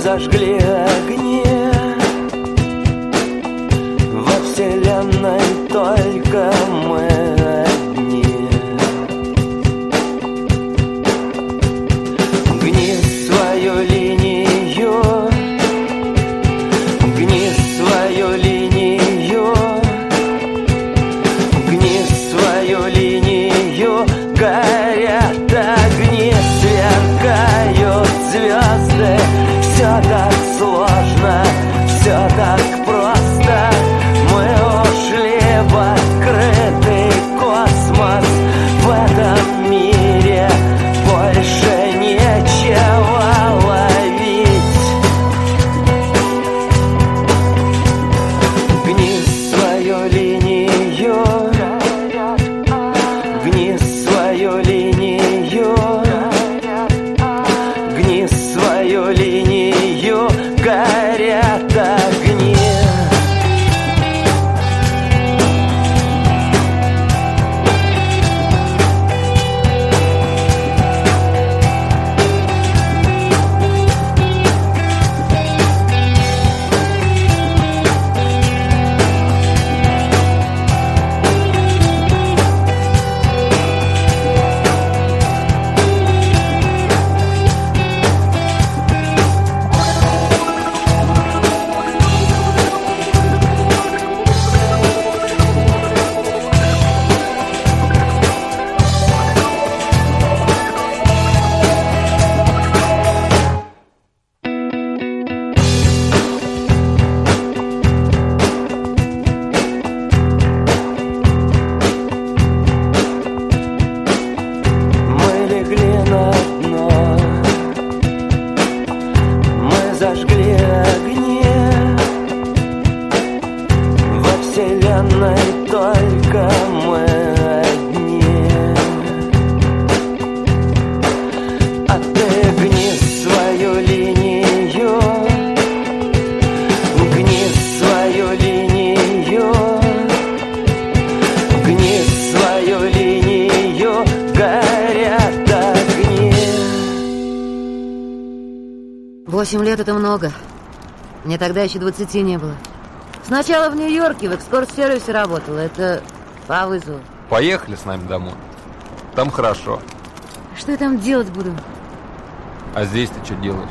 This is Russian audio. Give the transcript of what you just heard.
зажгли огни. Во вселенной только мы одни. Гни свою линию, гни свою линию, гни свою линию. Горят огни, сверкают звезды. Все так сложно, все так просто. Мы ушли в открытый космос. В этом мире больше нечего ловить. Гни свою линию, гни свою линию, гни свою линию. Горят огни. Зажгли огни. Во вселенной только мы одни. А ты гни свою линию, гни свою линию, гни свою линию. Горят огни. 8 лет — это много. Мне тогда еще 20 не было. Сначала в Нью-Йорке в экскорт-сервисе работала. Это по вызову. Поехали с нами домой. Там хорошо. Что я там делать буду? А здесь ты что делаешь?